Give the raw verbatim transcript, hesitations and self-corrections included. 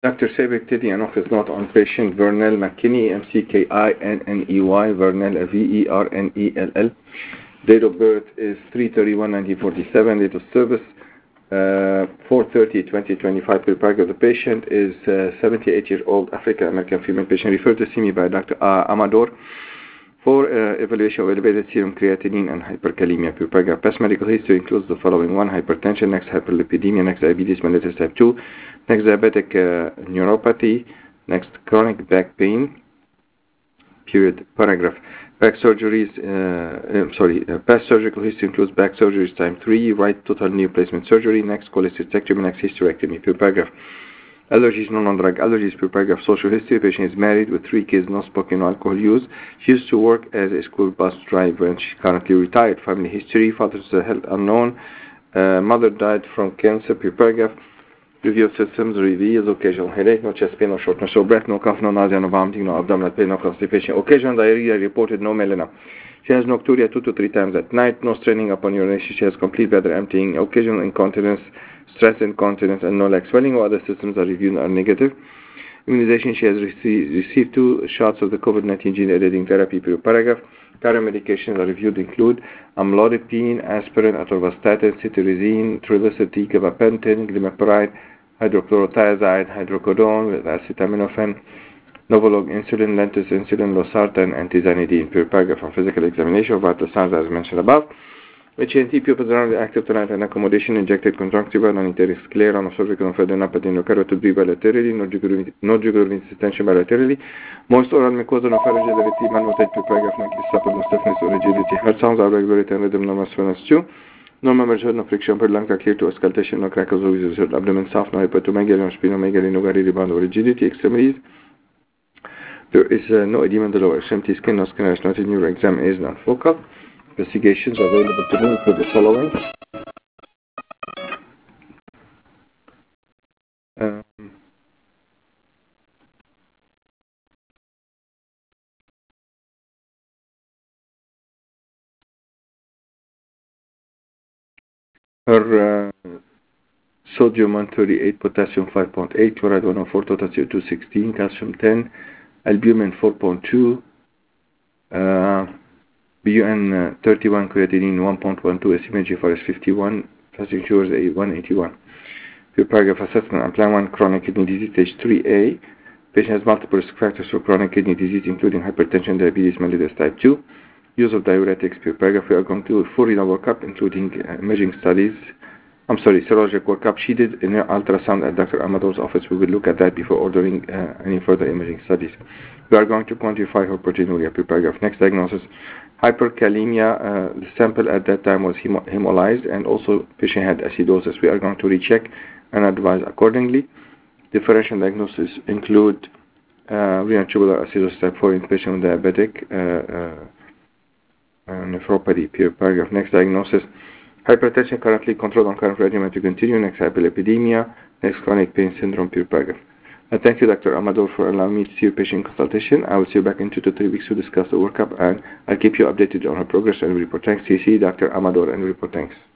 Doctor Sebek Teddy, an office note on patient Vernell McKinney, M C K I N N E Y, Vernell, V E R N E L L. Date of birth is three thirty-one nineteen forty-seven. Date of service, uh, four thirty twenty twenty-five. Per paragraph. The patient is uh, seventy-eight-year-old African-American female patient, referred to see me by Doctor Uh, Amador for uh, evaluation of elevated serum creatinine and hyperkalemia. Per paragraph. Past medical history includes the following: one, hypertension; next, hyperlipidemia; next, diabetes mellitus type two; next, diabetic uh, neuropathy; next, chronic back pain. Period. Paragraph. Back surgeries, uh, uh, sorry, uh, past surgical history includes back surgeries time three, right total knee replacement surgery, next, cholecystectomy, next, hysterectomy. Per paragraph. Allergies, no non-drug allergies. Per paragraph. Social history: patient is married with three kids, no smoking, no alcohol use. She used to work as a school bus driver and she's currently retired. Family history: father's health unknown, uh, mother died from cancer. Per paragraph. Review of symptoms reveals occasional headache, no chest pain, no shortness of breath, no cough, no nausea, no vomiting, no abdominal pain, no constipation. Occasional diarrhea reported, no melena. She has nocturia two to three times at night, no straining upon urination. She has complete bladder emptying, occasional incontinence, stress incontinence, and no leg swelling. Or other systems are reviewed are negative. Immunization: she has received, received two shots of the COVID nineteen gene editing therapy. Per paragraph. Current medications are reviewed include amlodipine, aspirin, atorvastatin, cetirizine, trilicity, gabapentin, glimepiride, hydrochlorothiazide, hydrocodone with acetaminophen, Novolog insulin, Lentus insulin, losartan, and tizanidine. Per paragraph. On physical examination of vital signs as mentioned above. H N T pupils around the active tonight and accommodation, injected conjunctiva, non-enteric sclera, no cervical lymphadenopathy, no carotid bilaterally, no jugular venous distension bilaterally, moist oral mucosa, no pharyngeal erythema, no tight per paragraph, no supple, no stiffness or rigidity. Heart sounds are regularity and rhythm, no muscular two. No membership, no friction per lungs are clear to auscultation, no crackles or wheezes, abdomen soft, no hypertomegaly, no splenomegaly, no gary rebound or rigidity. Extremities: there is uh, no edema in the lower extremity skin, no skin rash, no neuro exam is not focal. Investigations available to me for the following. Um, her uh, sodium one thirty-eight, potassium five point eight, chloride one oh four, potassium two sixteen, calcium ten, albumin four point two, uh, B U N uh, thirty-one, creatinine one point one two, S M G F R S fifty-one, fasting sugars one eighty-one. Per paragraph. Assessment and plan one: chronic kidney disease stage three A. Patient has multiple risk factors for chronic kidney disease, including hypertension, diabetes mellitus type two. Use of diuretics. Per paragraph. We are going to do a full renal workup, including uh, imaging studies. I'm sorry, serologic workup. She did an ultrasound at Doctor Amador's office. We will look at that before ordering uh, any further imaging studies. We are going to quantify her proteinuria. Per paragraph. Next diagnosis: hyperkalemia. Uh, the sample at that time was hemo hemolyzed, and also patient had acidosis. We are going to recheck and advise accordingly. Differential diagnosis include uh, renal tubular acidosis type four in patient with diabetic uh, uh, uh, nephropathy. Per paragraph. Next diagnosis: hypertension currently controlled on current regimen to continue. Next, hyperlipidemia. Next, chronic pain syndrome. Per paragraph. I thank you, Doctor Amador, for allowing me to see your patient consultation. I will see you back in two to three weeks to discuss the workup, and I'll keep you updated on her progress and report. Thanks, C C, Doctor Amador, and report. Thanks.